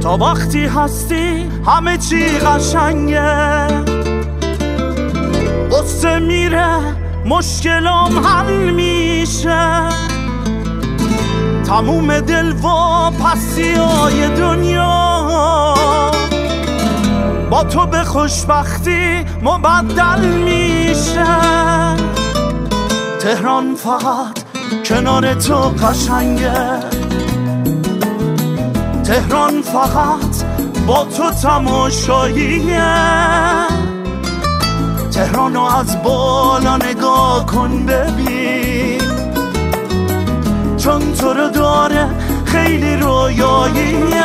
تا وقتی هستی همه چی قشنگه، قصه میره مشکلام حل میشه، تموم دل و پسیای دنیا با تو به خوشبختی مبدل میشه. تهران فقط کنار تو قشنگه، تهران فقط با تو تماشاییه، تهرانو از بالا نگاه کن ببین، چون تو رو داره خیلی رویاییه.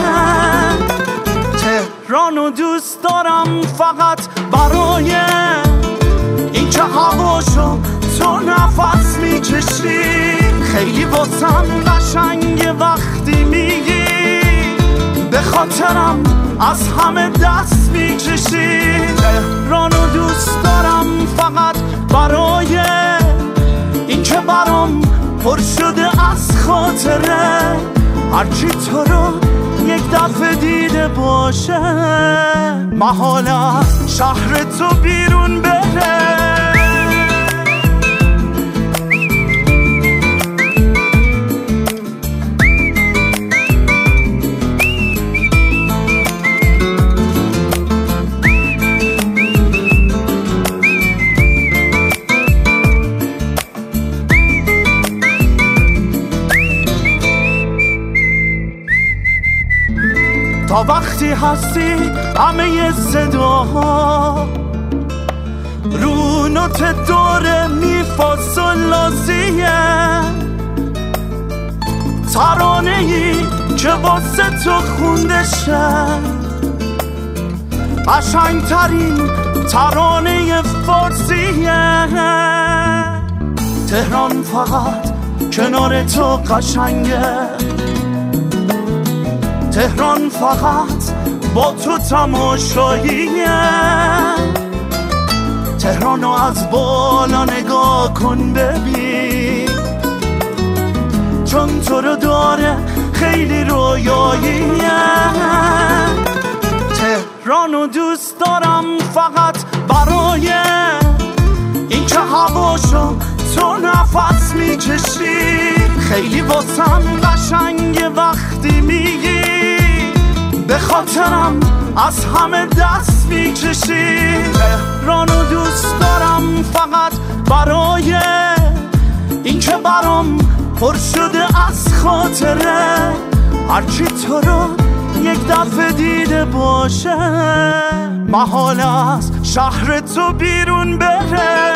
تهرانو دوست دارم فقط برای این که هواشو تو نفس میکشی، خیلی واسم قشنگه وقتی میگی به خاطرم از همه دست میکشی. تهرانو دوست دارم فقط برای این که برام پر شده از خاطره، هرچی تو رو یک دفعه دیده باشه محال از شهر تو بیرون بره. تا وقتی هستی همه صداها رو نوت دور می فا صل لا سی، ترانه‌ای که واسه تو خونده شه، قشنگترین ترانه فارسیه. تهران فقط کنار تو قشنگه، تهران فقط با تو تماشاییه، تهرانو از بالا نگاه کن ببین، چون تو رو داره خیلی رویاییه. تهرانو دوست دارم فقط برای این که هواشو تو نفس میکشی، خیلی واسم قشنگه وقتی میگی به خاطرم از همه دست میکشی. تهرانو دوست دارم فقط برای این که برام پر شده از خاطره، هرچی تو رو یک دفعه دیده باشه محال از شهر تو بیرون بره.